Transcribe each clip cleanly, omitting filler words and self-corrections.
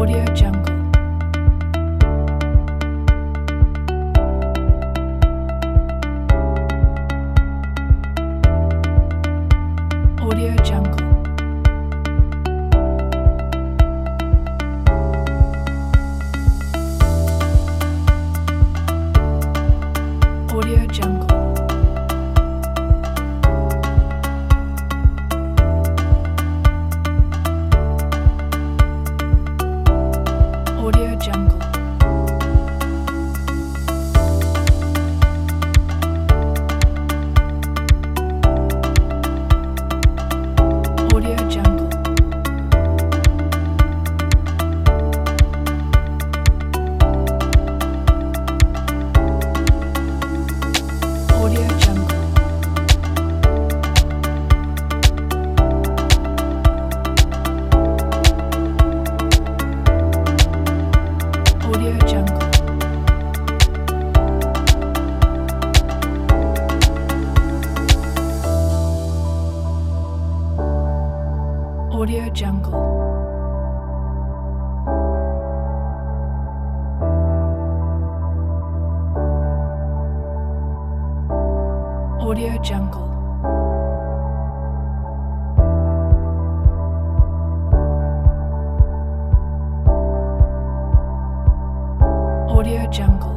Audio Jungle. Audio Jungle. Audio Jungle. Audio Jungle. Audio Jungle. Audio Jungle. Audio Jungle. Audio Jungle. Audio Jungle. Audio Jungle.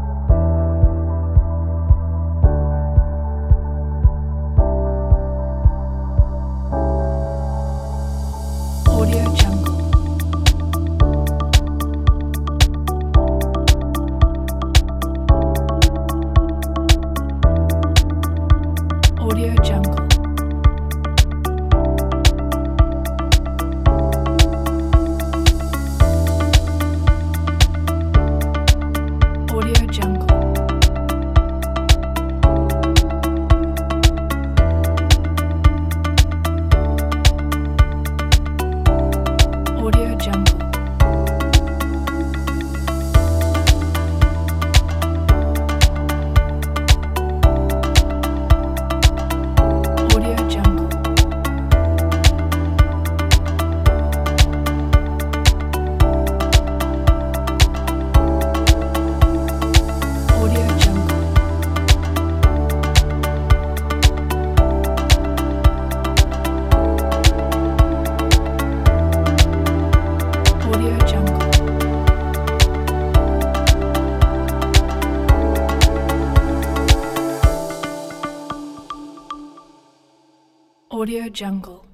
Audio Jungle. Audio Jungle. Audio Jungle. Audio Jungle. Audio Jungle. Audio Jungle. Audio Jungle. Audio Jungle.